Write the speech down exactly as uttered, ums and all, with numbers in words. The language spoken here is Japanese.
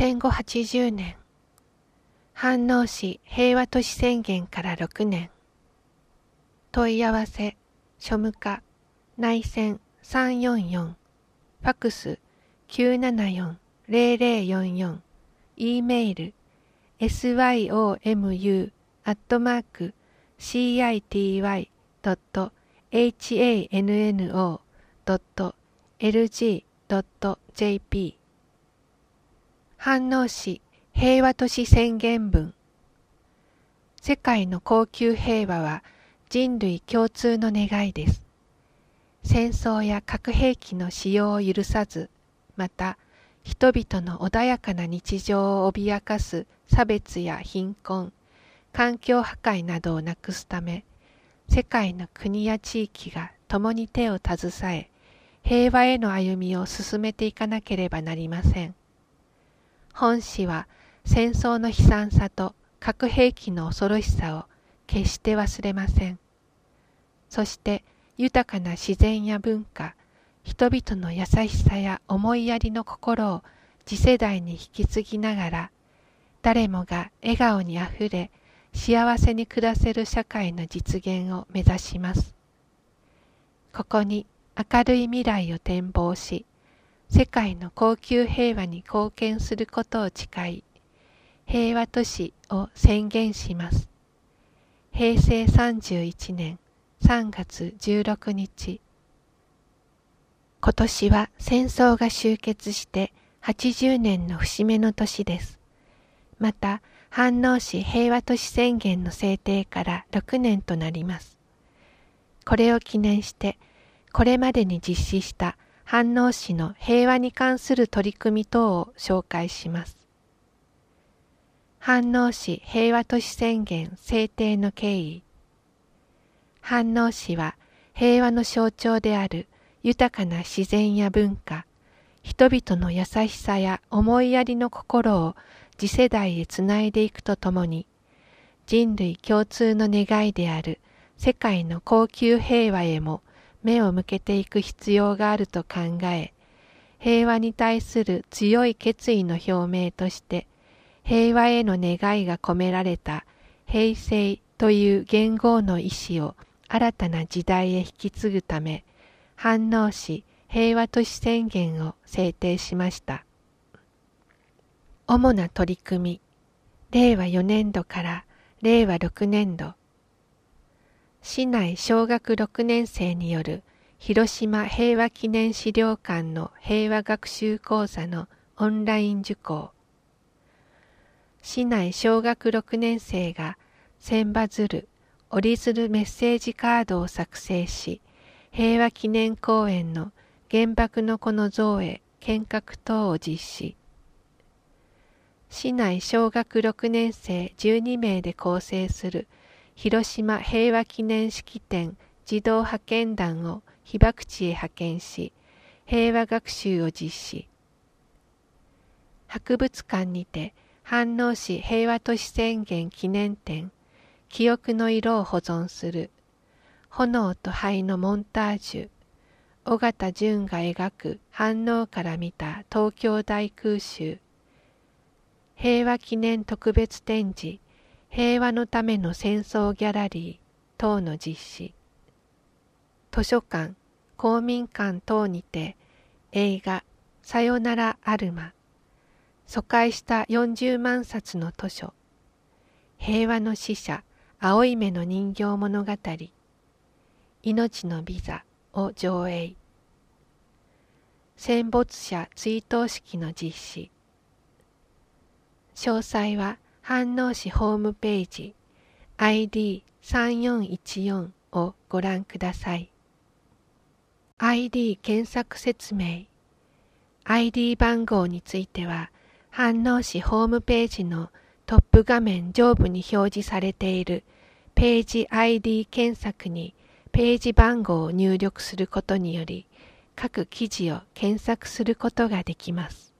戦後はちじゅうねん、飯能市平和都市宣言からろくねん。問い合わせ、庶務課、内線さんよんよん、ファクス きゅうななよん ゼロゼロよんよん、E メール エスワイオーエムユー アットマーク シーアイティーワイ ドット エイチエーエヌエヌオー ドット エルジー ドット ジェーピー。飯能市平和都市宣言文。世界の恒久平和は人類共通の願いです。戦争や核兵器の使用を許さず、また人々の穏やかな日常を脅かす差別や貧困、環境破壊などをなくすため、世界の国や地域が共に手を携え、平和への歩みを進めていかなければなりません。本詩は戦争の悲惨さと核兵器の恐ろしさを決して忘れません。そして豊かな自然や文化、人々の優しさや思いやりの心を次世代に引き継ぎながら、誰もが笑顔にあふれ幸せに暮らせる社会の実現を目指します。ここに明るい未来を展望し、世界の恒久平和に貢献することを誓い、平和都市を宣言します。へいせいさんじゅういちねんさんがつじゅうろくにち。今年は戦争が終結してはちじゅうねんの節目の年です。また、飯能市平和都市宣言の制定からろくねんとなります。これを記念して、これまでに実施した飯能市の平和に関する取り組み等を紹介します。飯能市平和都市宣言制定の経緯。飯能市は平和の象徴である豊かな自然や文化、人々の優しさや思いやりの心を次世代へつないでいくとともに、人類共通の願いである世界の恒久平和へも目を向けていく必要があると考え、平和に対する強い決意の表明として、平和への願いが込められた平成という元号の意志を新たな時代へ引き継ぐため、飯能市平和都市宣言を制定しました。主な取り組み、れいわよねんどかられいわろくねんど。市内小学ろくねんせいによる広島平和記念資料館の平和学習講座のオンライン受講。市内小学ろくねんせいが千羽鶴、折り鶴メッセージカードを作成し、平和記念公園の原爆の子の像へ献花等を実施。市内小学ろくねんせいじゅうにめいで構成する広島平和記念式典児童派遣団を被爆地へ派遣し、平和学習を実施。博物館にて飯能市平和都市宣言記念展、記憶の色を保存する、炎と灰のモンタージュ、尾形淳が描く飯能から見た東京大空襲、平和記念特別展示、平和のための戦争ギャラリー等の実施。図書館、公民館等にて映画さよならアルマ、疎開したよんじゅうまんさつの図書、平和の使者青い目の人形物語、命のビザを上映。戦没者追悼式の実施。詳細は飯能市ホームページ アイディーさんよんいちよん をご覧ください。アイディー 検索説明。アイディー 番号については、飯能市ホームページのトップ画面上部に表示されているページ アイディー 検索にページ番号を入力することにより、各記事を検索することができます。